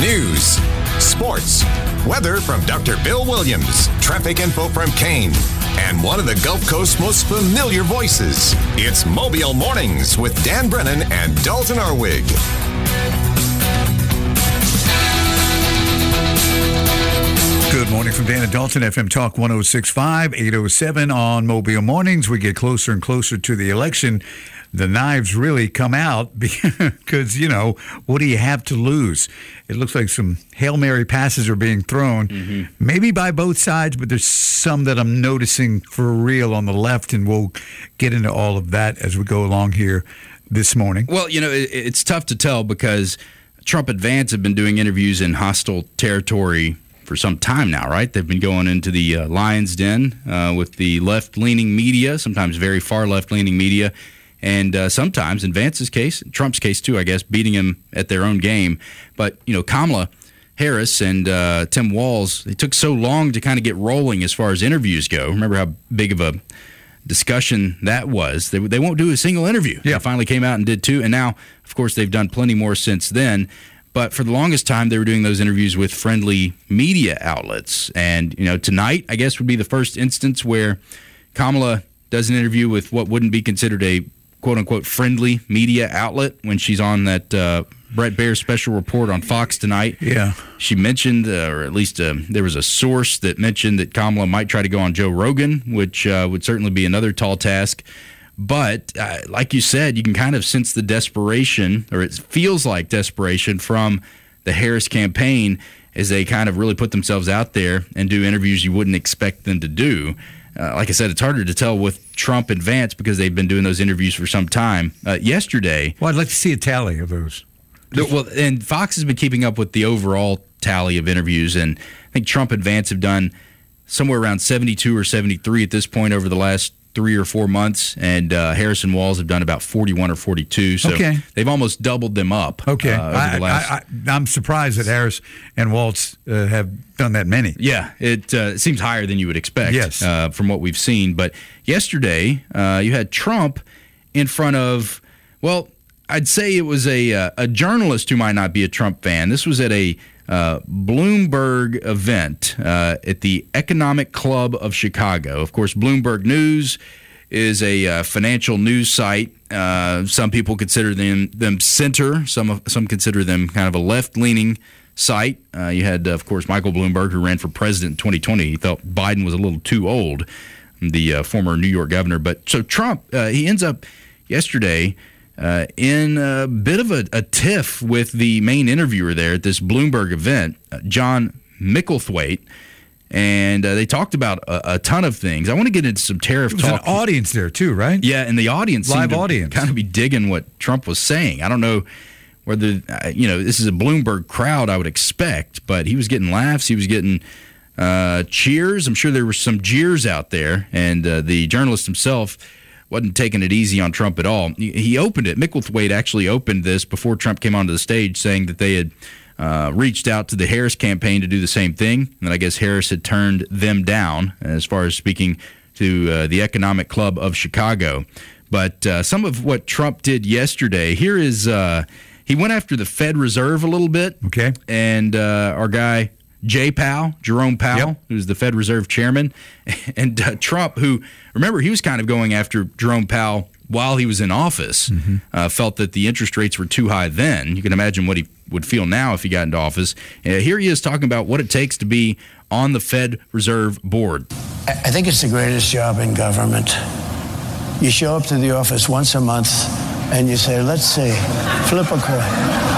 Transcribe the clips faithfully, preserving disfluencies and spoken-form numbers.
News, sports, weather from Doctor Bill Williams, traffic info from Kane, and one of the Gulf Coast's most familiar voices. It's Mobile Mornings with Dan Brennan and Dalton Arwig. Good morning from Dan and Dalton, F M Talk one oh six point five, eight oh seven on Mobile Mornings. We get closer and closer to the election. The knives really come out because, you know, what do you have to lose? It looks like some Hail Mary passes are being thrown, mm-hmm. maybe by both sides, but there's some that I'm noticing for real on the left, and we'll get into all of that as we go along here this morning. Well, you know, it, it's tough to tell because Trump and Vance have been doing interviews in hostile territory for some time now, right? They've been going into the uh, lion's den uh, with the left-leaning media, sometimes very far left-leaning media, and uh, sometimes, in Vance's case, Trump's case too, I guess, beating him at their own game. But, you know, Kamala Harris and uh, Tim Walz, they took so long to kind of get rolling as far as interviews go. Remember how big of a discussion that was. They, they won't do a single interview. Yeah. They finally came out and did two, and now, of course, they've done plenty more since then. But for the longest time, they were doing those interviews with friendly media outlets. And, you know, tonight, I guess, would be the first instance where Kamala does an interview with what wouldn't be considered a quote-unquote friendly media outlet when she's on that uh, Brett Baer special report on Fox tonight. Yeah. She mentioned, uh, or at least uh, there was a source that mentioned that Kamala might try to go on Joe Rogan, which uh, would certainly be another tall task. But uh, like you said, you can kind of sense the desperation, or it feels like desperation from the Harris campaign as they kind of really put themselves out there and do interviews you wouldn't expect them to do. Uh, like I said, it's harder to tell with Trump and Vance because they've been doing those interviews for some time. Uh, yesterday... Well, I'd like to see a tally of those. The, well, and Fox has been keeping up with the overall tally of interviews, and I think Trump and Vance have done somewhere around seventy-two or seventy-three at this point over the last three or four months, and uh, Harris and Walz have done about forty-one or forty-two. So okay. They've almost doubled them up. Okay. Uh, over I, the last... I, I, I'm surprised that Harris and Walz uh, have done that many. Yeah, it, uh, it seems higher than you would expect yes. uh, from what we've seen. But yesterday, uh, you had Trump in front of, well, I'd say it was a, uh, a journalist who might not be a Trump fan. This was at a Uh, Bloomberg event uh, at the Economic Club of Chicago. Of course, Bloomberg News is a uh, financial news site. Uh, some people consider them them center. Some some consider them kind of a left-leaning site. Uh, you had, of course, Michael Bloomberg, who ran for president in twenty twenty. He felt Biden was a little too old, the uh, former New York governor. But so Trump, uh, he ends up yesterday Uh, in a bit of a, a tiff with the main interviewer there at this Bloomberg event, uh, John Micklethwait, and uh, they talked about a, a ton of things. I want to get into some tariff talk. There was an audience there too, right? Yeah, and the audience live seemed to audience kind of be digging what Trump was saying. I don't know whether uh, you know this is a Bloomberg crowd, I would expect, but he was getting laughs, he was getting uh, cheers. I'm sure there were some jeers out there, and uh, the journalist himself wasn't taking it easy on Trump at all. He opened it. Micklethwait actually opened this before Trump came onto the stage, saying that they had uh, reached out to the Harris campaign to do the same thing, and that I guess Harris had turned them down as far as speaking to uh, the Economic Club of Chicago. But uh, some of what Trump did yesterday, here is uh, he went after the Fed Reserve a little bit. Okay. And uh, our guy, Jay Powell, Jerome Powell, yep. who's the Fed Reserve chairman, and uh, Trump, who, remember, he was kind of going after Jerome Powell while he was in office, mm-hmm. uh, felt that the interest rates were too high then. You can imagine what he would feel now if he got into office. Uh, here he is talking about what it takes to be on the Fed Reserve board. I think it's the greatest job in government. You show up to the office once a month and you say, let's see, flip a coin.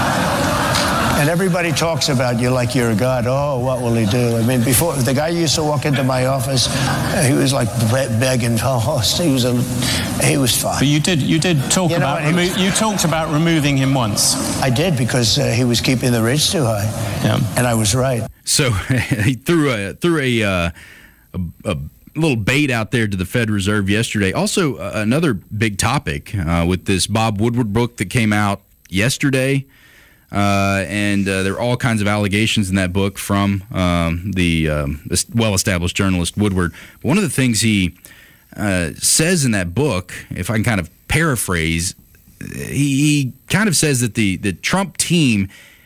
And everybody talks about you like you're a god. Oh, what will he do? I mean, before, the guy used to walk into my office, he was like begging. Oh, he was a, he was fine. But you did you did talk you about know, remo- was, you talked about removing him once. I did because uh, he was keeping the rates too high. Yeah. And I was right. So he threw a threw a, uh, a a little bait out there to the Fed Reserve yesterday. Also, uh, another big topic uh, with this Bob Woodward book that came out yesterday. Uh, and uh, there are all kinds of allegations in that book from um, the um, well-established journalist Woodward. But one of the things he uh, says in that book, if I can kind of paraphrase, he, he kind of says that the, the Trump team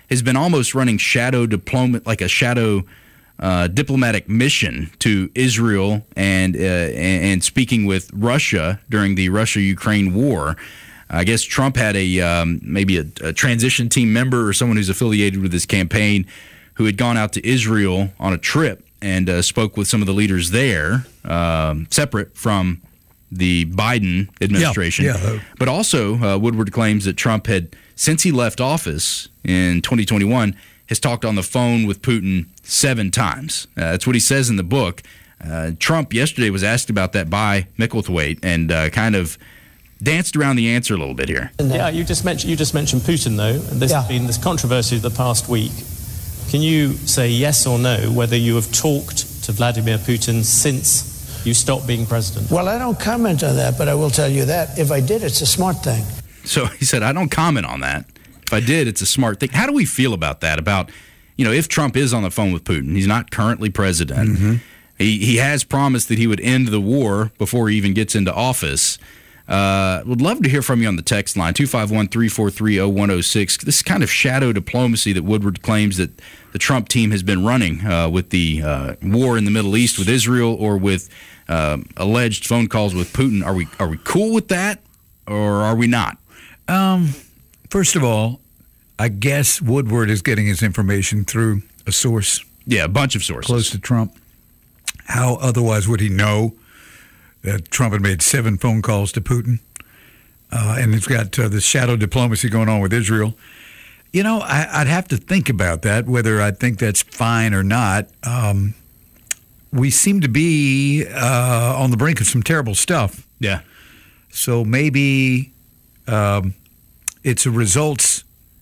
has been almost running shadow diplomat, like a shadow uh, diplomatic mission to Israel and, uh, and and speaking with Russia during the Russia-Ukraine war. I guess Trump had a um, maybe a, a transition team member or someone who's affiliated with his campaign who had gone out to Israel on a trip and uh, spoke with some of the leaders there, um, separate from the Biden administration. Yeah, yeah. But also, uh, Woodward claims that Trump had, since he left office in twenty twenty-one, has talked on the phone with Putin seven times. Uh, that's what he says in the book. Uh, Trump yesterday was asked about that by Micklethwait and uh, kind of danced around the answer a little bit here. Yeah, you just mentioned you just mentioned Putin though, and this Yeah. has been this controversy of the past week. Can you say yes or no whether you have talked to Vladimir Putin since you stopped being president? Well, I don't comment on that, but I will tell you that if I did, it's a smart thing. So he said, I don't comment on that. If I did, it's a smart thing. How do we feel about that? About, you know, if Trump is on the phone with Putin, he's not currently president. Mm-hmm. He, he has promised that he would end the war before he even gets into office. Uh, would love to hear from you on the text line, two five one, three four three, zero one zero six. This kind of shadow diplomacy that Woodward claims that the Trump team has been running uh, with the uh, war in the Middle East with Israel or with uh, alleged phone calls with Putin. Are we are we cool with that or are we not? Um, first of all, I guess Woodward is getting his information through a source Yeah, a bunch of sources. close to Trump. How otherwise would he know that Trump had made seven phone calls to Putin? Uh, and it's got uh, this shadow diplomacy going on with Israel. You know, I, I'd have to think about that, whether I think that's fine or not. Um, we seem to be uh, on the brink of some terrible stuff. Yeah. So maybe um, it's a results.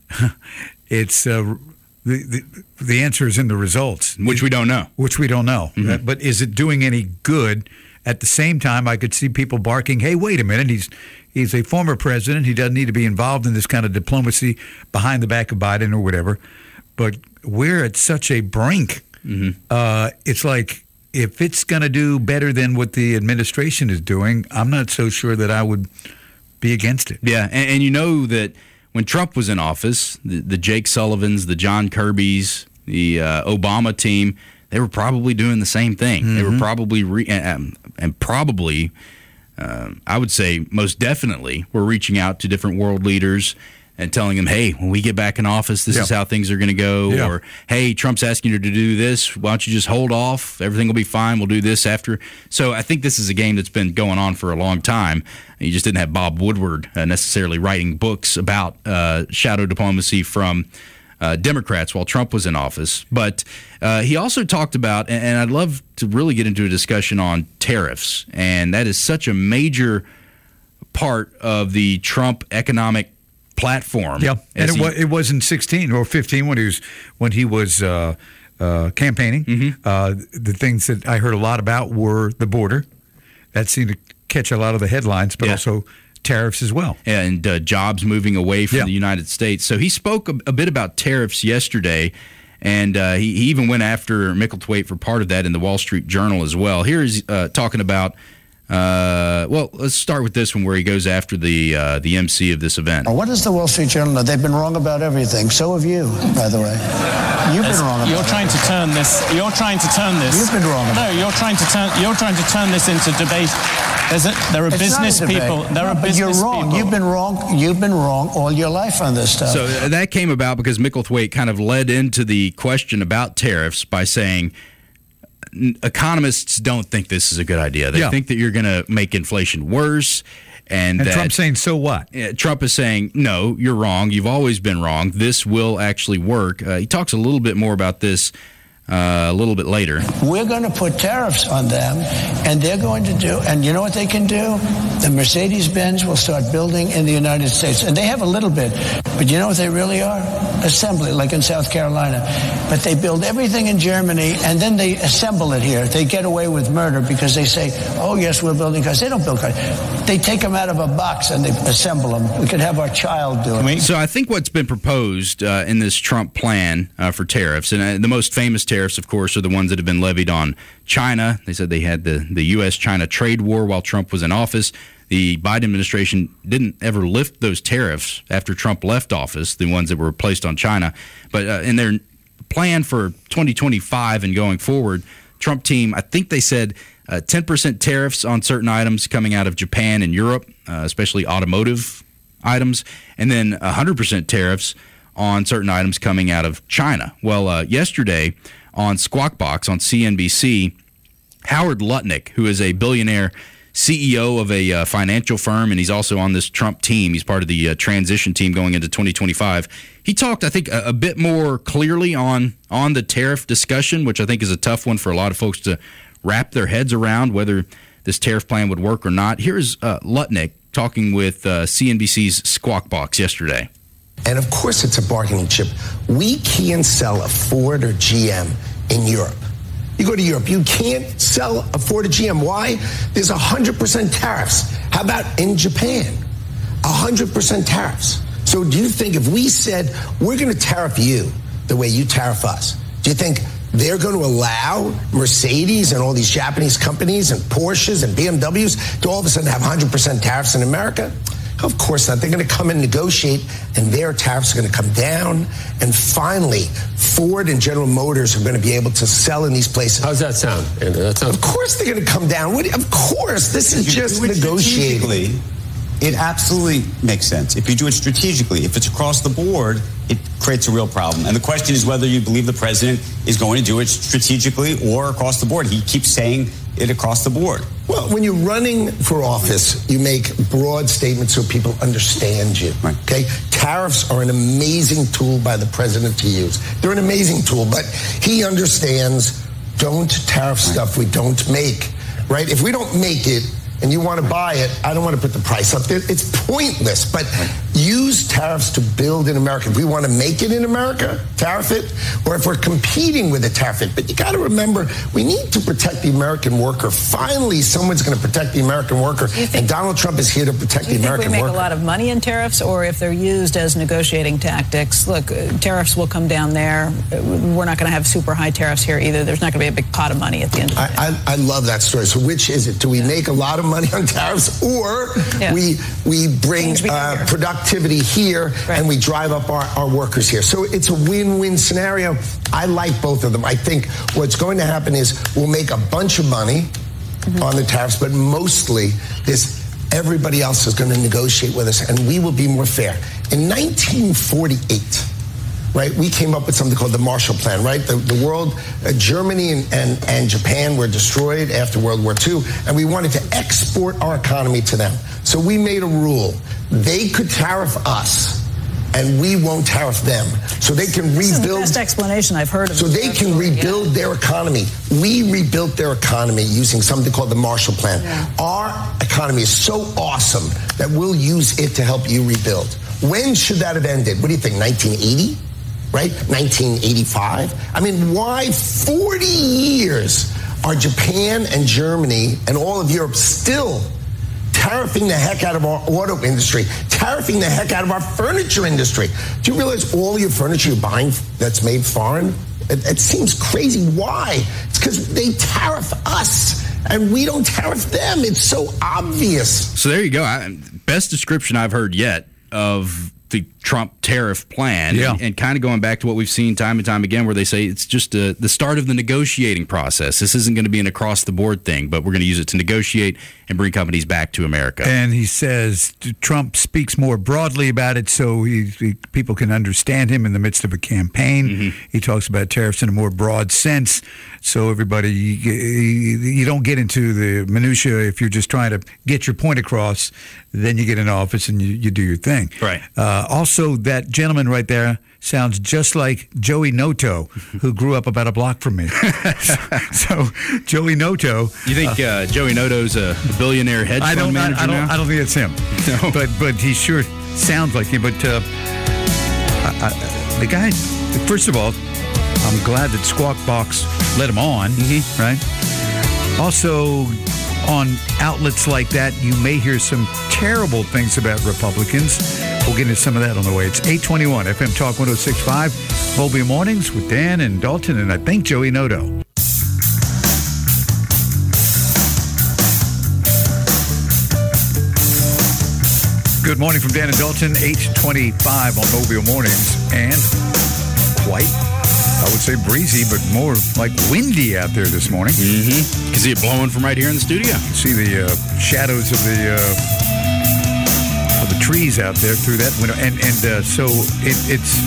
it's uh, the, the the answer is in the results, Which we don't know. which we don't know. Mm-hmm. Uh, but is it doing any good? At the same time, I could see people barking, "Hey, wait a minute! He's he's a former president. He doesn't need to be involved in this kind of diplomacy behind the back of Biden or whatever." But we're at such a brink. Mm-hmm. Uh, it's like if it's going to do better than what the administration is doing, I'm not so sure that I would be against it. Yeah, and, and you know that when Trump was in office, the, the Jake Sullivans, the John Kirbys, the uh, Obama team, they were probably doing the same thing. Mm-hmm. They were probably, re- and, and probably, uh, I would say most definitely, were reaching out to different world leaders and telling them, hey, when we get back in office, this Yeah. is how things are going to go. Yeah. Or, hey, Trump's asking you to do this. Why don't you just hold off? Everything will be fine. We'll do this after. So I think this is a game that's been going on for a long time. You just didn't have Bob Woodward uh, necessarily writing books about uh, shadow diplomacy from uh, Democrats while Trump was in office. But uh, he also talked about, and, and I'd love to really get into a discussion on tariffs. And that is such a major part of the Trump economic platform. Yeah, and as it, he- wa- it was in sixteen or fifteen when he was when he was uh, uh, campaigning. Mm-hmm. Uh, the things that I heard a lot about were the border. That seemed to catch a lot of the headlines, but Yeah. also tariffs as well. and uh, jobs moving away from Yeah. the United States. So he spoke a, a bit about tariffs yesterday, and uh, he, he even went after Micklethwait for part of that in the Wall Street Journal as well. Here he's uh, talking about, uh, well, let's start with this one where he goes after the uh, the M C of this event. What does the Wall Street Journal know? They've been wrong about everything. So have you, by the way. You've been wrong about You're it. trying to turn this. You're trying to turn this. You've been wrong about No, you're trying to turn. You're trying to turn this into debate. There's a, there are It's business not a debate. people. There No, are but business you're wrong. people. You've been wrong. You've been wrong all your life on this stuff. So uh, that came about because Micklethwait kind of led into the question about tariffs by saying n- economists don't think this is a good idea. They Yeah. think that you're going to make inflation worse. And, And that, Trump's saying, "So what?" Uh, Trump is saying, no, you're wrong. You've always been wrong. This will actually work. Uh, he talks a little bit more about this uh, a little bit later. We're going to put tariffs on them, and they're going to do, and you know what they can do? The Mercedes-Benz will start building in the United States. And they have a little bit, but you know what they really are? Assembly, like in South Carolina. But they build everything in Germany, and then they assemble it here. They get away with murder because they say, oh, yes, we're building cars. They don't build cars. They take them out of a box and they assemble them. We could have our child do it. We- So I think what's been proposed uh, in this Trump plan uh, for tariffs, and uh, the most famous tariffs, of course, are the ones that have been levied on China. They said they had the, the U S China trade war while Trump was in office. the Biden administration didn't ever lift those tariffs after Trump left office, the ones that were placed on China. But uh, in their plan for twenty twenty-five and going forward, Trump team, I think they said uh, ten percent tariffs on certain items coming out of Japan and Europe, uh, especially automotive items, and then one hundred percent tariffs on certain items coming out of China. Well, uh, yesterday on Squawk Box on C N B C, Howard Lutnick, who is a billionaire C E O of a uh, financial firm, and he's also on this Trump team. He's part of the uh, transition team going into twenty twenty-five. He talked, I think, a, a bit more clearly on on the tariff discussion, which I think is a tough one for a lot of folks to wrap their heads around, whether this tariff plan would work or not. Here's uh, Lutnick talking with uh, C N B C's Squawk Box yesterday. And of course it's a bargaining chip. We can't sell a Ford or G M in Europe. You go to Europe, you can't sell a Ford or G M. Why? There's one hundred percent tariffs. How about in Japan? one hundred percent tariffs. So do you think if we said, we're going to tariff you the way you tariff us, do you think they're going to allow Mercedes and all these Japanese companies and Porsches and B M Ws to all of a sudden have one hundred percent tariffs in America? Of course not. They're going to come and negotiate, and their tariffs are going to come down. And finally, Ford and General Motors are going to be able to sell in these places. How's that sound? That sounds- of course they're going to come down. What, of course. This is just negotiating. It absolutely makes sense. If you do it strategically, if it's across the board, it creates a real problem. And the question is whether you believe the president is going to do it strategically or across the board. He keeps saying it across the board. Well, when you're running for office, you make broad statements so people understand you. Right. Okay? Tariffs are an amazing tool by the president to use. They're an amazing tool, but he understands don't tariff stuff we don't make. Right? If we don't make it, and you want to buy it, I don't want to put the price up there. It's pointless, but use tariffs to build in America. If we want to make it in America, tariff it, or if we're competing with it, tariff it. But you got to remember, we need to protect the American worker. Finally, someone's going to protect the American worker, and Donald Trump is here to protect the American worker. Do you think we make a lot of money in tariffs, or if they're used as negotiating tactics? Look, uh, tariffs will come down there. We're not going to have super high tariffs here either. There's not going to be a big pot of money at the end of the day. I, I, I love that story. So which is it? Do we make a lot of money on tariffs, or yeah. we we bring uh, productivity here right. and we drive up our, our workers here? So it's a win-win scenario. I like both of them. I think what's going to happen is we'll make a bunch of money mm-hmm. on the tariffs, but mostly this everybody else is going to negotiate with us, and we will be more fair. In nineteen forty-eight, right, we came up with something called the Marshall Plan, right? The, the world, uh, Germany and, and, and Japan were destroyed after World War Two, and we wanted to export our economy to them. So we made a rule. They could tariff us, and we won't tariff them. So they can rebuild. This is the best explanation I've heard of. So they can rebuild yeah. their economy. We rebuilt their economy using something called the Marshall Plan. Yeah. Our economy is so awesome that we'll use it to help you rebuild. When should that have ended? What do you think, nineteen eighty? Right? nineteen eighty-five? I mean, why forty years are Japan and Germany and all of Europe still tariffing the heck out of our auto industry, tariffing the heck out of our furniture industry? Do you realize all your furniture you're buying that's made foreign? It, it seems crazy. Why? It's because they tariff us and we don't tariff them. It's so obvious. So there you go. I, best description I've heard yet of the Trump tariff plan, yeah. and, and kind of going back to what we've seen time and time again, where they say it's just a, the start of the negotiating process. This isn't going to be an across-the-board thing, but we're going to use it to negotiate and bring companies back to America. And he says Trump speaks more broadly about it so he, he, people can understand him in the midst of a campaign. Mm-hmm. He talks about tariffs in a more broad sense, so everybody, you, you don't get into the minutia. If you're just trying to get your point across, then you get in office and you, you do your thing. Right. Uh, also, that gentleman right there sounds just like Joey Noto, who grew up about a block from me. so, so, Joey Noto. You think uh, uh, Joey Noto's a billionaire hedge fund I don't, manager I, I don't, now? I don't think it's him. No. But but he sure sounds like him. But uh, I, I, the guy, first of all, I'm glad that Squawk Box let him on, mm-hmm. right? Also, on outlets like that, you may hear some terrible things about Republicans. We'll get into some of that on the way. It's eight twenty-one F M Talk one oh six point five, Mobile Mornings with Dan and Dalton, and I think Joey Noto. Good morning from Dan and Dalton, eight twenty-five on Mobile Mornings. And quite, I would say breezy, but more like windy out there this morning. Mm-hmm. You can see it blowing from right here in the studio. You see the uh, shadows of the uh, of the trees out there through that window. And, and uh, so it, it's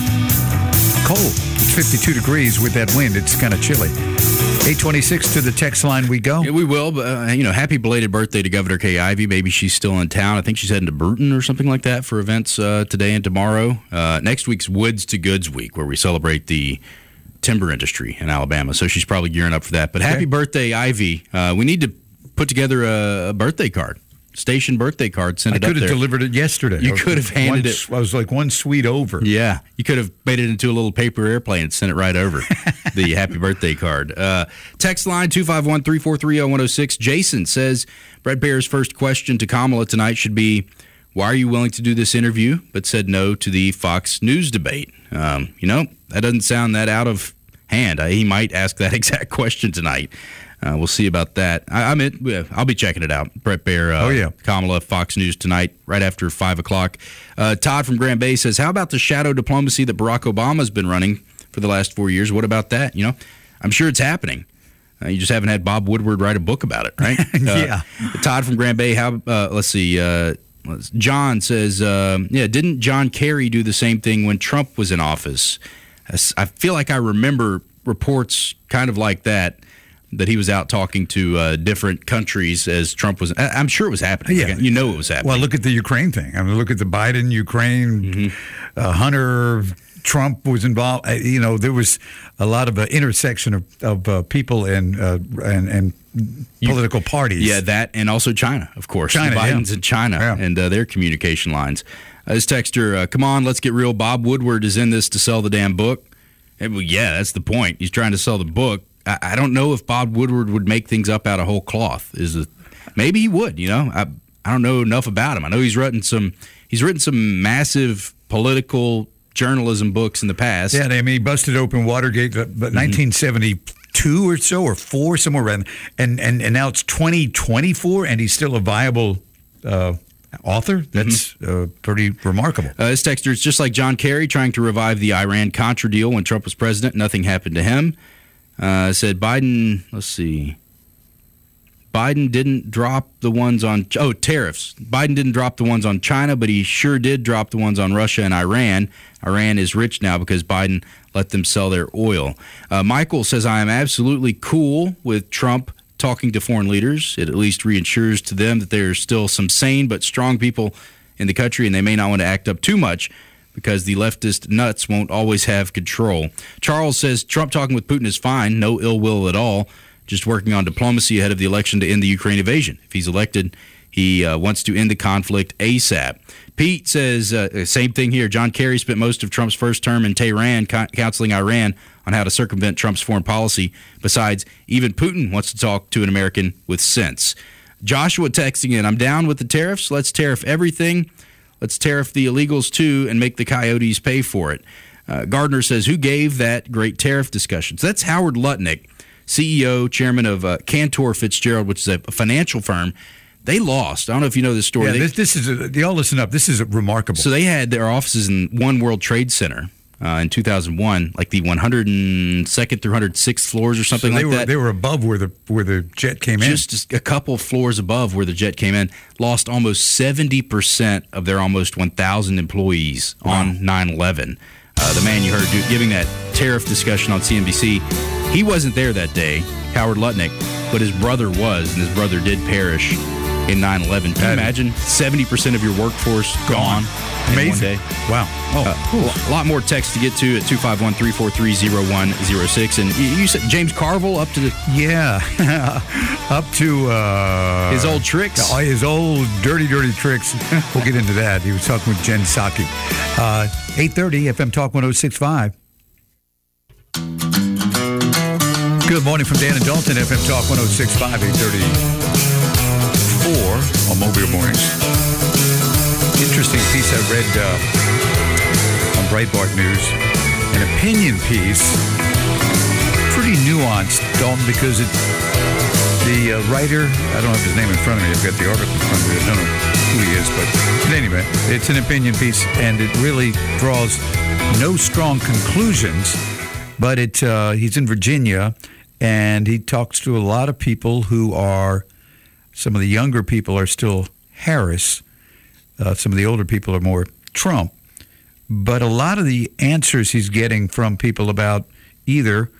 cold. It's fifty-two degrees with that wind. It's kind of chilly. eight twenty-six to the text line we go. Yeah, we will. But, uh, you know, happy belated birthday to Governor Kay Ivey. Maybe she's still in town. I think she's heading to Bruton or something like that for events uh, today and tomorrow. Uh, next week's Woods to Goods Week, where we celebrate the timber industry in Alabama. So she's probably gearing up for that. But happy okay. birthday, Ivy. Uh, we need to put together a, a birthday card. Station birthday card, send it I up could have there. delivered it yesterday. You could have handed one, it. I was like one suite over. Yeah. You could have made it into a little paper airplane and sent it right over, the happy birthday card. Uh, text line two five one, three four three, zero one zero six. Jason says, Brett Baer's first question to Kamala tonight should be, why are you willing to do this interview, but said no to the Fox News debate? Um, you know, that doesn't sound that out of hand. Uh, he might ask that exact question tonight. Uh, we'll see about that. I, I'm in, I'll be checking it out. Brett Baer, uh, oh, yeah. Kamala, Fox News tonight, right after five o'clock. Uh, Todd from Grand Bay says, how about the shadow diplomacy that Barack Obama's been running for the last four years? What about that? You know, I'm sure it's happening. Uh, you just haven't had Bob Woodward write a book about it, right? yeah. Uh, Todd from Grand Bay, how? Uh, let's see. Uh, John says, uh, yeah, didn't John Kerry do the same thing when Trump was in office? I feel like I remember reports kind of like that, that he was out talking to uh, different countries as Trump was. I'm sure it was happening. Yeah. You know it was happening. Well, look at the Ukraine thing. I mean, look at the Biden, Ukraine, mm-hmm. uh, Hunter, Trump was involved. Uh, you know, there was a lot of uh, intersection of, of uh, people and, uh, and and political you, parties. Yeah, that and also China, of course. China, the Bidens yeah. in China yeah. and uh, their communication lines. Uh, this texter, uh, come on, let's get real. Bob Woodward is in this to sell the damn book. And, well, yeah, that's the point. He's trying to sell the book. I, I don't know if Bob Woodward would make things up out of whole cloth. Is a, maybe he would. You know, I I don't know enough about him. I know he's written some. He's written some massive political journalism books in the past. Yeah, I mean, he busted open Watergate, but mm-hmm. nineteen seventy-two or so, or four, somewhere around, and and and now it's twenty twenty-four, and he's still a viable uh, author. That's mm-hmm. uh, pretty remarkable. Uh, this texter, it's just like John Kerry trying to revive the Iran-Contra deal when Trump was president. Nothing happened to him. Uh, said Biden, let's see, Biden didn't drop the ones on, oh, tariffs. Biden didn't drop the ones on China, but he sure did drop the ones on Russia and Iran. Iran is rich now because Biden let them sell their oil. Uh, Michael says, I am absolutely cool with Trump talking to foreign leaders. It at least reassures to them that there are still some sane but strong people in the country, and they may not want to act up too much, because the leftist nuts won't always have control. Charles says Trump talking with Putin is fine, no ill will at all, just working on diplomacy ahead of the election to end the Ukraine invasion. If he's elected, he uh, wants to end the conflict ASAP. Pete says, uh, same thing here. John Kerry spent most of Trump's first term in Tehran co- counseling Iran on how to circumvent Trump's foreign policy. Besides, even Putin wants to talk to an American with sense. Joshua texting in, I'm down with the tariffs. Let's tariff everything. Let's tariff the illegals, too, and make the coyotes pay for it. Uh, Gardner says, who gave that great tariff discussion? So that's Howard Lutnick, C E O, chairman of uh, Cantor Fitzgerald, which is a financial firm. They lost. I don't know if you know this story. Yeah, they, this, this is a, y'all listen up. This is remarkable. So they had their offices in One World Trade Center uh, in two thousand one, like the one hundred second through one hundred sixth floors or something so they like were, that. They were above where the where the jet came in. Just a couple floors above where the jet came in. Lost almost seventy percent of their almost one thousand employees wow. on nine eleven. Uh, the man you heard do, giving that tariff discussion on C N B C, he wasn't there that day, Howard Lutnick, but his brother was, and his brother did perish in nine eleven. Can you imagine seventy percent of your workforce gone, gone in Amazing. one day? Wow. Oh, uh, cool. A lot more text to get to at two five one, three four three, zero one zero six. And you, you said James Carville up to the... Yeah. up to... Uh, his old tricks? His old dirty, dirty tricks. We'll get into that. He was talking with Jen Psaki. Uh, eight thirty, F M Talk one oh six point five. Good morning from Dan and Dalton, F M Talk one oh six point five, eight thirty-four on Mobile Mornings. Interesting piece I read uh, on Breitbart News, an opinion piece, pretty nuanced, Dalton, because it, the uh, writer, I don't have his name in front of me, I've got the article in front of me, I don't know. who he is. But, but anyway, it's an opinion piece, and it really draws no strong conclusions. But it uh, he's in Virginia, and he talks to a lot of people who are, some of the younger people are still Harris. Uh, some of the older people are more Trump. But a lot of the answers he's getting from people about either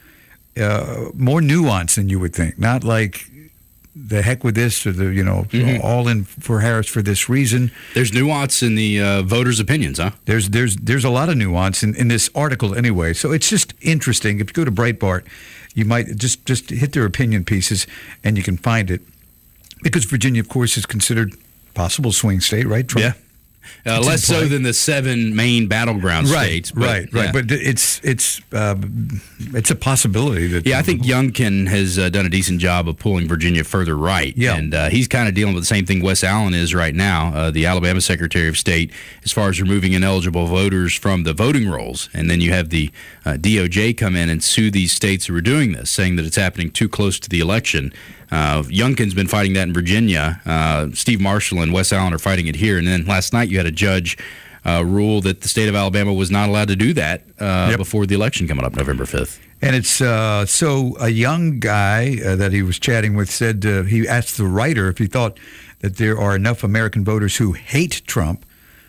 uh, more nuance than you would think, not like the heck with this or the, you know, mm-hmm. all in for Harris for this reason. There's nuance in the uh, voters' opinions, huh? There's there's there's a lot of nuance in, in this article anyway. So it's just interesting. If you go to Breitbart, you might just, just hit their opinion pieces and you can find it. Because Virginia, of course, is considered possible swing state, right? Trump. Yeah. Uh, less so than the seven main battleground right, states. But, right, right. Yeah. But it's it's uh, it's a possibility that. Yeah, I think Youngkin has uh, done a decent job of pulling Virginia further right. Yeah. And uh, he's kind of dealing with the same thing Wes Allen is right now, uh, the Alabama Secretary of State, as far as removing ineligible voters from the voting rolls. And then you have the uh, D O J come in and sue these states who are doing this, saying that it's happening too close to the election. Uh, Youngkin's been fighting that in Virginia. Uh, Steve Marshall and Wes Allen are fighting it here. And then last night you had a judge uh, rule that the state of Alabama was not allowed to do that uh, yep. before the election coming up November fifth. And it's uh, so a young guy uh, that he was chatting with said uh, he asked the writer if he thought that there are enough American voters who hate Trump,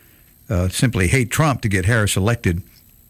uh, simply hate Trump to get Harris elected.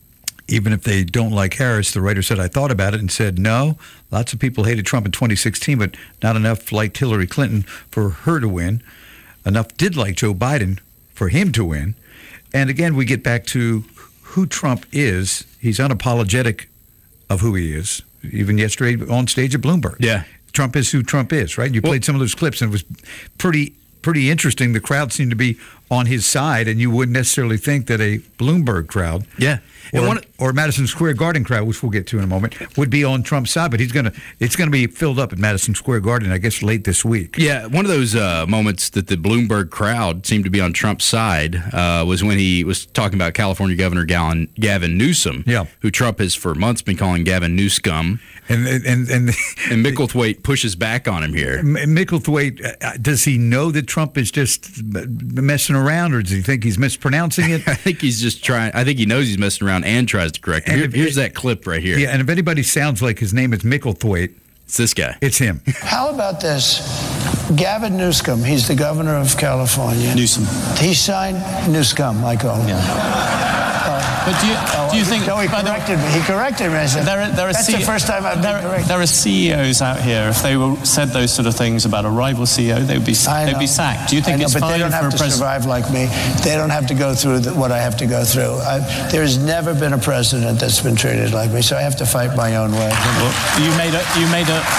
Even if they don't like Harris, the writer said, I thought about it and said, no, lots of people hated Trump in twenty sixteen, but not enough liked Hillary Clinton for her to win. Enough did like Joe Biden for him to win. And again, we get back to who Trump is. He's unapologetic of who he is. Even yesterday on stage at Bloomberg. Yeah. Trump is who Trump is, right? You well, played some of those clips, and it was pretty pretty interesting. The crowd seemed to be on his side, and you wouldn't necessarily think that a Bloomberg crowd. Yeah. Or, one, or Madison Square Garden crowd, which we'll get to in a moment, would be on Trump's side. But he's gonna, it's going to be filled up at Madison Square Garden, I guess, late this week. Yeah, one of those uh, moments that the Bloomberg crowd seemed to be on Trump's side uh, was when he was talking about California Governor Gavin, Gavin Newsom, yeah. who Trump has for months been calling Gavin Newscum. And and and, and Micklethwaite pushes back on him here. Micklethwaite, does he know that Trump is just messing around, or does he think he's mispronouncing it? I think he's just trying. I think he knows he's messing around and tries to correct it. Here, if, here's that clip right here. Yeah, and if anybody sounds like his name is Micklethwaite, it's this guy. It's him. How about this? Gavin Newsom, he's the governor of California. Newsom. He signed Newscum, like all. Yeah. But do you, do you think... No, he corrected me. He corrected me. I said, there are, there are that's C- the first time I've there, been corrected. There are C E Os out here. If they were said those sort of things about a rival C E O, they would be they'd be sacked. Do you think know, it's but fine they don't for have a to president? survive like me. They don't have to go through the, what I have to go through. I, there's never been a president that's been treated like me, so I have to fight my own way. Well, you made a... You made a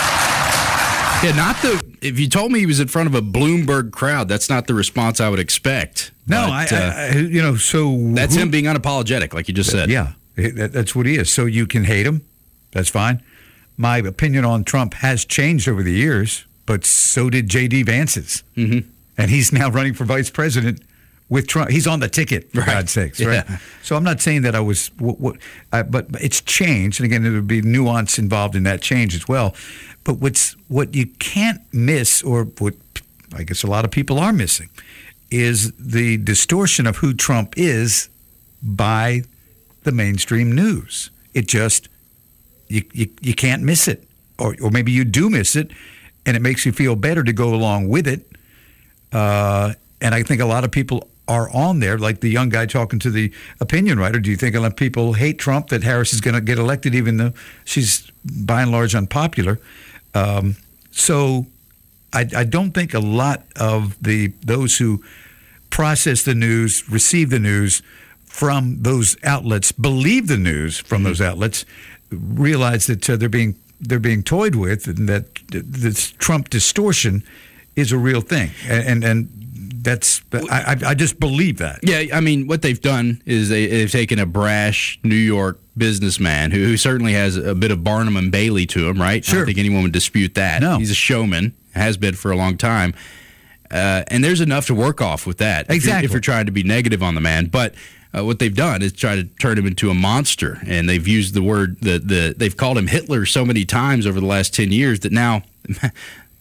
Yeah, not the. If you told me he was in front of a Bloomberg crowd, that's not the response I would expect. No, but, I, uh, I, you know, so that's who, him being unapologetic, like you just said. Yeah, that, that's what he is. So you can hate him, that's fine. My opinion on Trump has changed over the years, but so did J D Vance's, mm-hmm. and he's now running for vice president with Trump. He's on the ticket, for right. God's sakes, right? Yeah. So I'm not saying that I was, what, what I, but it's changed, and again, there would be nuance involved in that change as well. But what's what you can't miss, or what I guess a lot of people are missing, is the distortion of who Trump is by the mainstream news. It just you you, you can't miss it, or or maybe you do miss it, and it makes you feel better to go along with it. Uh, and I think a lot of people are on there, like the young guy talking to the opinion writer. Do you think a lot of people hate Trump, that Harris is going to get elected, even though she's by and large unpopular? Um, so I, I don't think a lot of the those who process the news, receive the news from those outlets, believe the news from mm-hmm. those outlets, realize that uh, they're being they're being toyed with, and that this Trump distortion is a real thing, and and. and That's I, I just believe that. Yeah, I mean, what they've done is they, they've taken a brash New York businessman who, who certainly has a bit of Barnum and Bailey to him, right? Sure. I don't think anyone would dispute that. No. He's a showman, has been for a long time. Uh, and there's enough to work off with that. Exactly. If you're, if you're trying to be negative on the man. But uh, what they've done is try to turn him into a monster. And they've used the word, the, the they've called him Hitler so many times over the last ten years that now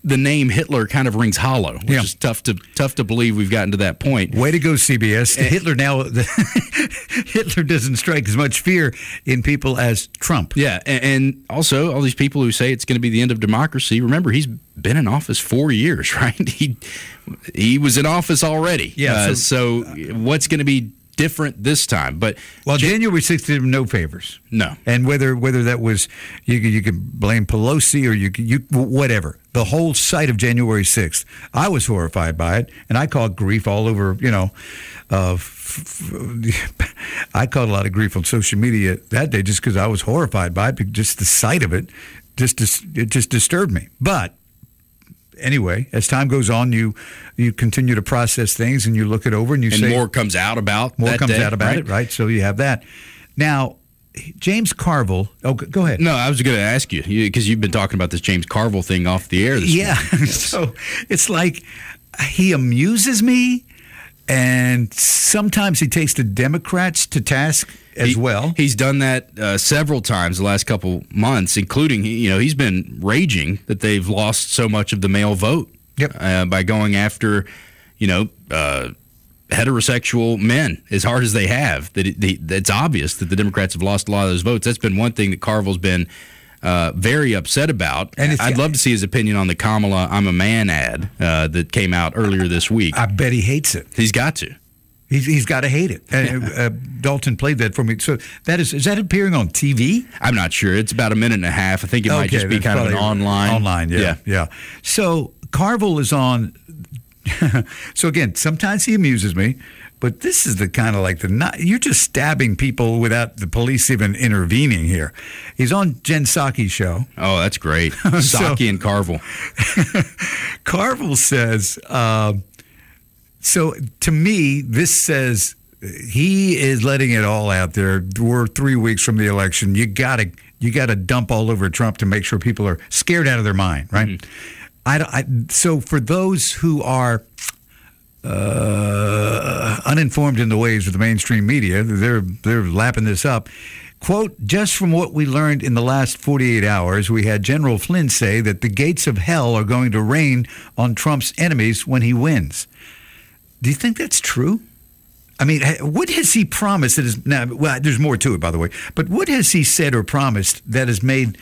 the name Hitler kind of rings hollow, which yeah. is tough to tough to believe we've gotten to that point. Way to go, C B S. And Hitler now, the, Hitler doesn't strike as much fear in people as Trump. Yeah, and, and also all these people who say it's going to be the end of democracy. Remember, he's been in office four years, right? He he was in office already. Yeah. Uh, so, so what's going to be different this time? But well, January sixth did him no favors. No, and whether whether that was you you could blame Pelosi or you you whatever. The whole sight of January sixth, I was horrified by it, and I caught grief all over. You know, uh, f- f- I caught a lot of grief on social media that day just because I was horrified by it. Just the sight of it, just dis- it just disturbed me. But anyway, as time goes on, you you continue to process things and you look it over and you and say more comes out about more that comes day, out about right? it, right? So you have that. Now, James Carville. Oh, go ahead. No, I was going to ask you because you've been talking about this James Carville thing off the air. This yeah. So it's like he amuses me, and sometimes he takes the Democrats to task as he, well. He's done that uh, several times the last couple months, including, you know, he's been raging that they've lost so much of the male vote yep. uh, by going after, you know, uh, heterosexual men as hard as they have. That it, the, it's obvious that the Democrats have lost a lot of those votes. That's been one thing that Carville's been uh, very upset about. And I'd love to see his opinion on the Kamala I'm a Man ad uh, that came out earlier this week. I bet he hates it. He's got to. He's, he's got to hate it. Uh, uh, Dalton played that for me. So that is is that appearing on T V? I'm not sure. It's about a minute and a half. I think it okay, might just be kind of an online. Online, yeah, yeah. yeah. So Carville is on. So again, sometimes he amuses me, but this is the kind of like the not, you're just stabbing people without the police even intervening here. He's on Jen Psaki's show. Oh, that's great. Psaki so, and Carville. Carville says. Uh, So to me, this says he is letting it all out there. We're three weeks from the election. You gotta you gotta dump all over Trump to make sure people are scared out of their mind, right? Mm-hmm. I, I so for those who are uh, uninformed in the ways of the mainstream media, they're they're lapping this up. Quote, just from what we learned in the last forty-eight hours, we had General Flynn say that the gates of hell are going to rain on Trump's enemies when he wins. Do you think that's true? I mean, what has he promised that is now? Well, there's more to it, by the way. But what has he said or promised that has made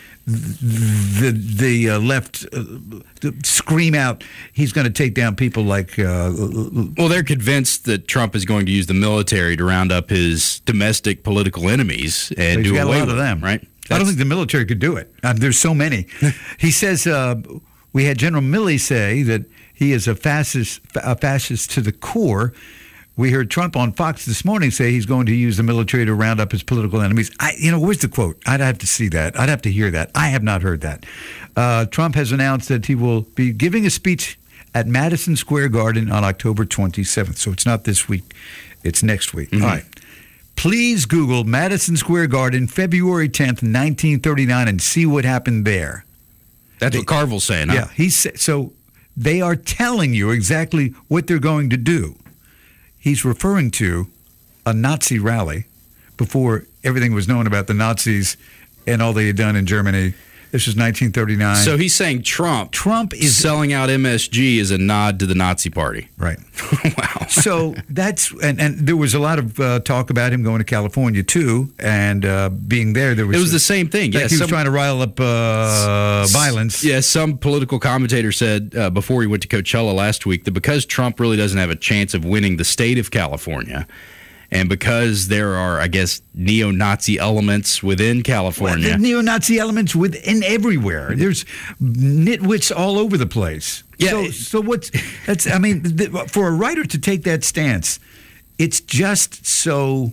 the the uh, left uh, scream out he's going to take down people like? Uh, well, they're convinced that Trump is going to use the military to round up his domestic political enemies and do got away a lot with of them, right? That's, I don't think the military could do it. Um, there's so many. He says uh, we had General Milley say that he is a fascist, a fascist to the core. We heard Trump on Fox this morning say he's going to use the military to round up his political enemies. I, you know, where's the quote? I'd have to see that. I'd have to hear that. I have not heard that. Uh, Trump has announced that he will be giving a speech at Madison Square Garden on October twenty-seventh. So it's not this week. It's next week. Mm-hmm. All right. Please Google Madison Square Garden, February tenth, nineteen thirty-nine, and see what happened there. That's they, what Carville's saying. Huh? Yeah. He's, so they are telling you exactly what they're going to do. He's referring to a Nazi rally before everything was known about the Nazis and all they had done in Germany. This was nineteen thirty-nine. So he's saying Trump Trump is selling out M S G as a nod to the Nazi Party. Right. Wow. So that's and, and there was a lot of uh, talk about him going to California too, and uh, being there. There was it was the same thing. Yeah, he was some, trying to rile up uh, violence. Yeah, some political commentator said uh, before he went to Coachella last week that because Trump really doesn't have a chance of winning the state of California, and because there are, I guess, neo-Nazi elements within California. Well, neo-Nazi elements within everywhere. There's nitwits all over the place. Yeah. So, so what's that's? I mean, th- for a writer to take that stance, it's just so.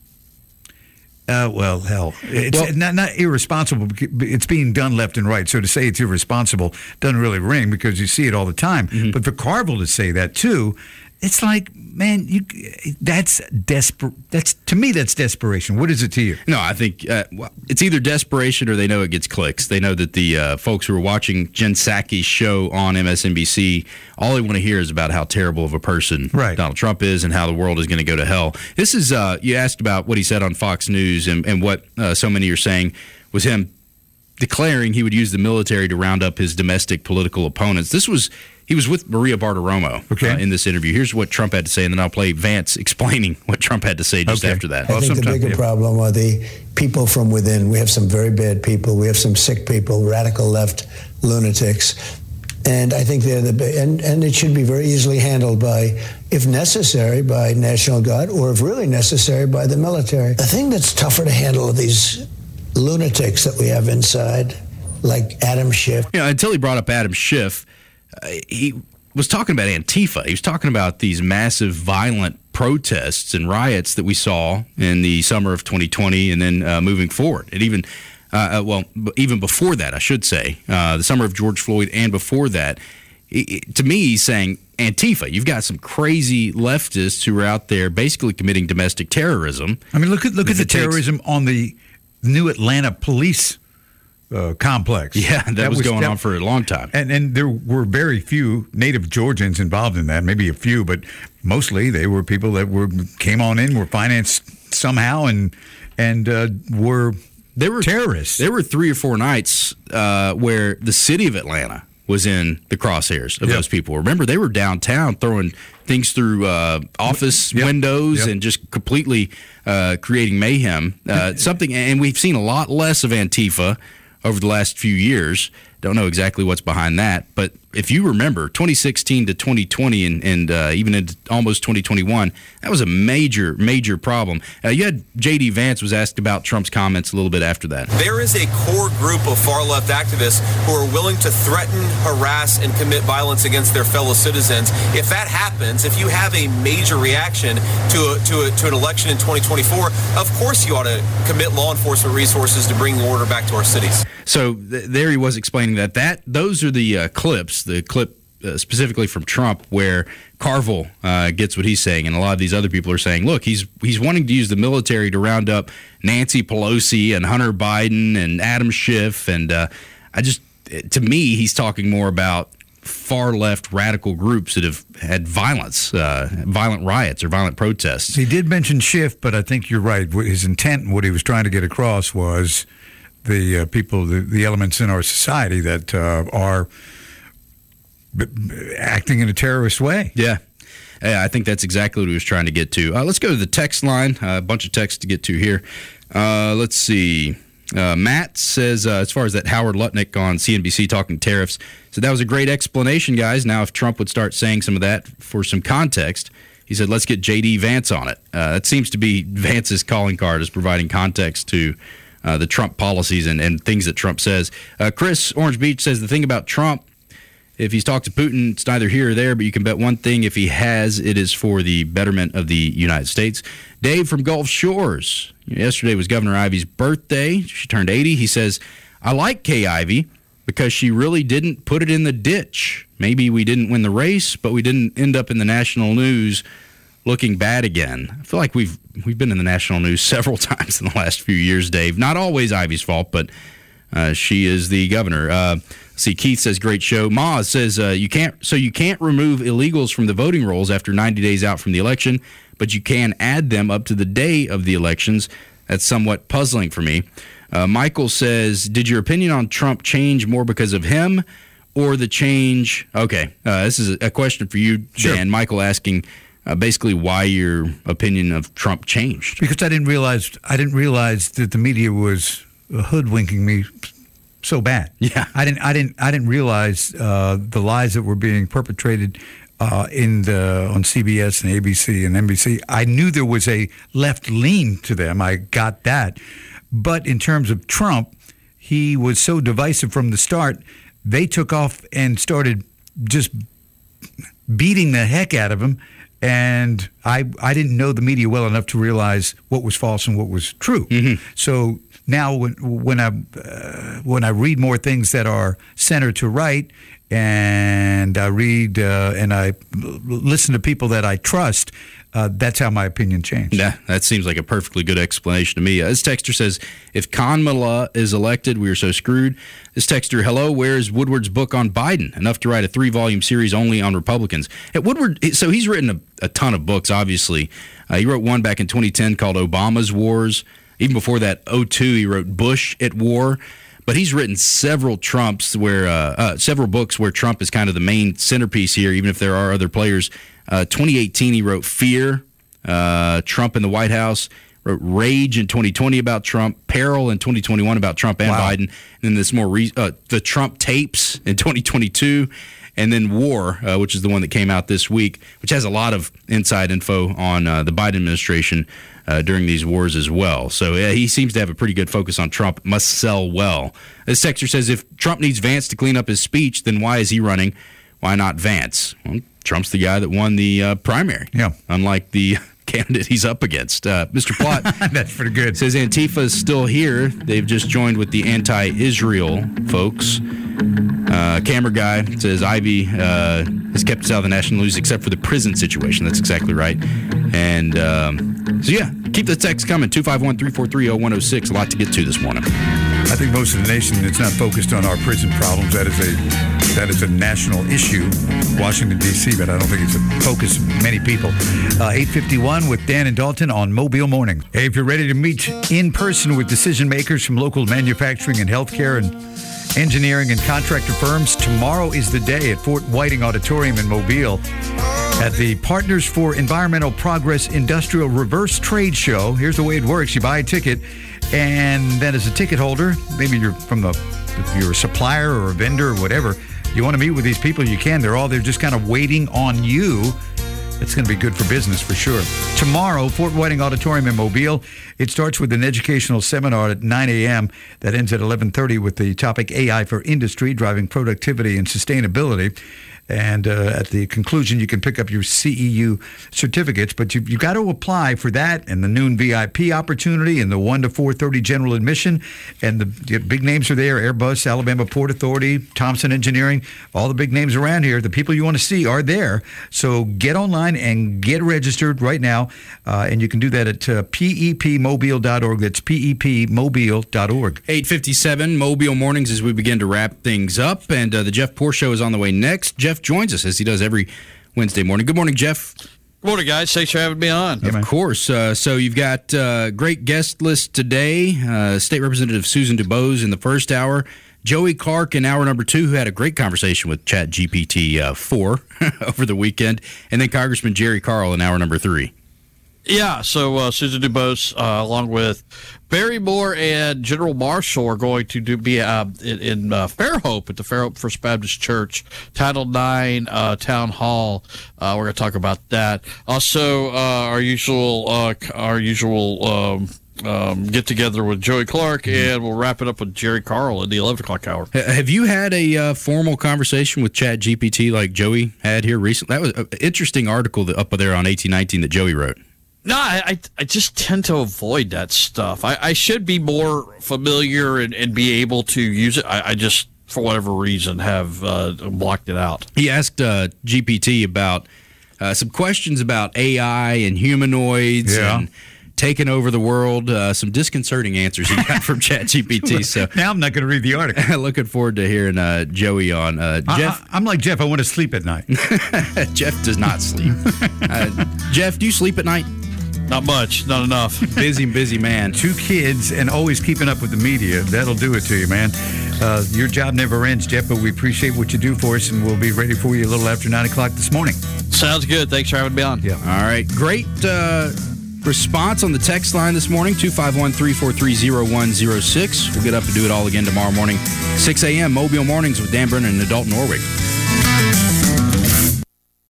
Uh, well, hell, it's well, not, not irresponsible. It's being done left and right. So to say it's irresponsible doesn't really ring because you see it all the time. Mm-hmm. But for Carville to say that too, it's like, man, you that's desperate. That's to me, that's desperation. What is it to you? No, I think uh, well, it's either desperation or they know it gets clicks. They know that the uh, folks who are watching Jen Psaki's show on M S N B C, all they want to hear is about how terrible of a person right. Donald Trump is and how the world is going to go to hell. This is uh, you asked about what he said on Fox News and, and what uh, so many are saying was him declaring he would use the military to round up his domestic political opponents. This was he was with Maria Bartiromo okay. uh, in this interview. Here's what Trump had to say, and then I'll play Vance explaining what Trump had to say just okay. after that. I think the bigger yeah. problem are the people from within. We have some very bad people. We have some sick people, radical left lunatics. And I think they're the and, and it should be very easily handled by, if necessary, by National Guard, or if really necessary, by the military. The thing that's tougher to handle are these lunatics that we have inside, like Adam Schiff. You know, until he brought up Adam Schiff, uh, he was talking about Antifa. He was talking about these massive violent protests and riots that we saw in the summer of twenty twenty, and then uh, moving forward. And even Uh, well, even before that, I should say, uh, the summer of George Floyd and before that, it, it, to me, he's saying Antifa. You've got some crazy leftists who are out there basically committing domestic terrorism. I mean, look at look at the terrorism takes, on the new Atlanta police uh, complex. Yeah, that, that was, was going that, on for a long time. And and there were very few native Georgians involved in that, maybe a few, but mostly they were people that were came on in, were financed somehow, and and uh, were. There were terrorists. There were three or four nights uh, where the city of Atlanta was in the crosshairs of yep. those people. Remember, they were downtown throwing things through uh, office yep. windows yep. and just completely uh, creating mayhem. Uh, something, and we've seen a lot less of Antifa over the last few years. Don't know exactly what's behind that, but if you remember, twenty sixteen to twenty twenty and, and uh, even into almost twenty twenty-one, that was a major, major problem. Uh, you had J D. Vance was asked about Trump's comments a little bit after that. There is a core group of far-left activists who are willing to threaten, harass, and commit violence against their fellow citizens. If that happens, if you have a major reaction to a, to, a, to an election in twenty twenty-four, of course you ought to commit law enforcement resources to bring order back to our cities. So th- there he was explaining that. that those are the uh, clips, the clip uh, specifically from Trump where Carville uh, gets what he's saying, and a lot of these other people are saying, look, he's he's wanting to use the military to round up Nancy Pelosi and Hunter Biden and Adam Schiff, and uh, I just, to me, he's talking more about far-left radical groups that have had violence, uh, violent riots or violent protests. He did mention Schiff, but I think you're right. His intent and what he was trying to get across was the uh, people, the, the elements in our society that uh, are b- b- acting in a terrorist way. Yeah. yeah, I think that's exactly what he was trying to get to. Uh, let's go to the text line. Uh, a bunch of texts to get to here. Uh, let's see. Uh, Matt says, uh, as far as that Howard Lutnick on C N B C talking tariffs, so that was a great explanation, guys. Now, if Trump would start saying some of that for some context, he said, let's get J D. Vance on it. Uh, that seems to be Vance's calling card, is providing context to Uh, the Trump policies and, and things that Trump says. Uh, Chris, Orange Beach, says the thing about Trump, if he's talked to Putin, it's neither here or there, but you can bet one thing, if he has, it is for the betterment of the United States. Dave from Gulf Shores. Yesterday was Governor Ivey's birthday. She turned eighty. He says, I like Kay Ivey because she really didn't put it in the ditch. Maybe we didn't win the race, but we didn't end up in the national news looking bad again. I feel like we've we've been in the national news several times in the last few years, Dave. Not always Ivey's fault, but uh, she is the governor. Uh, see, Keith says, great show. Maz says, uh, you can't. so you can't remove illegals from the voting rolls after ninety days out from the election, but you can add them up to the day of the elections. That's somewhat puzzling for me. Uh, Michael says, did your opinion on Trump change more because of him or the change? Okay, uh, this is a question for you, Dan. Sure. Michael asking, Uh, basically, why your opinion of Trump changed? Because I didn't realize I didn't realize that the media was hoodwinking me so bad. Yeah, I didn't I didn't I didn't realize uh, the lies that were being perpetrated uh, in the on C B S and A B C and N B C. I knew there was a left lean to them. I got that, but in terms of Trump, he was so divisive from the start. They took off and started just beating the heck out of him. And I I didn't know the media well enough to realize what was false and what was true. Mm-hmm. So now when when I uh, when I read more things that are center to right, and I read uh, and I listen to people that I trust, uh, that's how my opinion changed. Yeah, that seems like a perfectly good explanation to me. Uh, this texter says, if Kamala is elected, we are so screwed. This texter, hello, where's Woodward's book on Biden? Enough to write a three-volume series only on Republicans. At Woodward, so he's written a, a ton of books, obviously. Uh, he wrote one back in twenty ten called Obama's Wars. Even before that, oh two, he wrote Bush at War. but he's written several Trumps where uh, uh, several books where Trump is kind of the main centerpiece here, even if there are other players. Uh, twenty eighteen, he wrote Fear, uh, Trump in the White House. Wrote Rage in twenty twenty about Trump, Peril in twenty twenty-one about Trump and wow. Biden, and then this more re- uh, the Trump tapes in twenty twenty-two, and then War, uh, which is the one that came out this week, which has a lot of inside info on uh, the Biden administration uh, during these wars as well. So yeah, he seems to have a pretty good focus on Trump. Must sell well. This texter says if Trump needs Vance to clean up his speech, then why is he running? Why not Vance? Well, Trump's the guy that won the uh, primary. Yeah, unlike the candidate he's up against. Uh, Mister Plott that's pretty good. Says Antifa is still here. They've just joined with the anti-Israel folks. Uh, camera guy says Ivy uh, has kept us out of the national news except for the prison situation. That's exactly right. And um, so, yeah, keep the text coming. two five one, three four three, oh one oh six. A lot to get to this morning. I think most of the nation is not focused on our prison problems. That is a that is a national issue, Washington, D C, but I don't think it's a focus of many people. Uh, eight fifty-one with Dan and Dalton on Mobile Morning. Hey, if you're ready to meet in person with decision makers from local manufacturing and healthcare and engineering and contractor firms, tomorrow is the day at Fort Whiting Auditorium in Mobile at the Partners for Environmental Progress Industrial Reverse Trade Show. Here's the way it works. You buy a ticket, and then as a ticket holder, maybe you're from the, if you're a supplier or a vendor or whatever, you want to meet with these people, you can. They're all there just kind of waiting on you. It's going to be good for business for sure. Tomorrow, Fort Whiting Auditorium in Mobile. It starts with an educational seminar at nine a.m. that ends at eleven thirty with the topic A I for Industry, Driving Productivity and Sustainability. And uh, at the conclusion, you can pick up your C E U certificates, but you, you've got to apply for that and the noon V I P opportunity and the one to four thirty general admission. And the, the big names are there: Airbus, Alabama Port Authority, Thompson Engineering, all the big names around here. The people you want to see are there. So get online and get registered right now. Uh, and you can do that at uh, P E P mobile dot org. That's P E P mobile dot org. eight fifty-seven, Mobile Mornings as we begin to wrap things up. And uh, the Jeff Poor Show is on the way next. Jeff joins us as he does every Wednesday morning. Good morning, Jeff. Good morning, guys. Thanks for having me on. Of course. Uh, so you've got a uh, great guest list today. Uh, State Representative Susan DuBose in the first hour. Joey Clark in hour number two, who had a great conversation with Chat G P T four over the weekend. And then Congressman Jerry Carl in hour number three. Yeah, so uh, Susan DuBose, uh, along with Barry Moore and General Marshall, are going to do, be uh, in, in uh, Fairhope at the Fairhope First Baptist Church, Title nine uh, Town Hall. Uh, we're going to talk about that. Also, uh, our usual, uh, our usual um, um, get together with Joey Clark, mm-hmm. and we'll wrap it up with Jerry Carl at the eleven o'clock hour. Have you had a uh, formal conversation with Chat G P T like Joey had here recently? That was an interesting article that, up there on eighteen nineteen that Joey wrote. No, I, I just tend to avoid that stuff. I, I should be more familiar and, and be able to use it. I, I just, for whatever reason, have uh, blocked it out. He asked uh, G P T about uh, some questions about A I and humanoids yeah. and taking over the world. Uh, some disconcerting answers he got from Chat G P T. So now I'm not going to read the article. Looking forward to hearing uh, Joey on. Uh, Jeff, I, I'm like Jeff. I want to sleep at night. Jeff does not sleep. uh, Jeff, do you sleep at night? Not much, not enough. Busy, busy man. Two kids and always keeping up with the media. That'll do it to you, man. Uh, your job never ends, Jeff, but we appreciate what you do for us, and we'll be ready for you a little after nine o'clock this morning. Sounds good. Thanks for having me on. Yeah. All right. Great uh, response on the text line this morning, two five one, three four three, oh one oh six. We'll get up and do it all again tomorrow morning, six a.m. Mobile Mornings with Dan Brennan and Dalton Norwig.